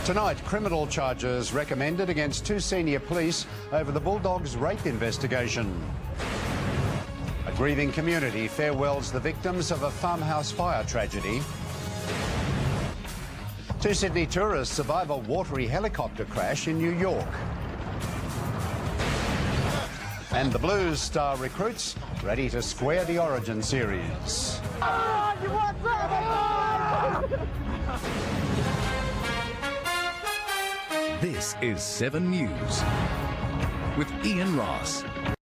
Tonight, criminal charges recommended against two senior police over the Bulldogs rape investigation. A grieving community farewells the victims of a farmhouse fire tragedy. Two Sydney tourists survive a watery helicopter crash in New York. And the Blues star recruits ready to square the Origin series. This is 7 News with Ian Ross.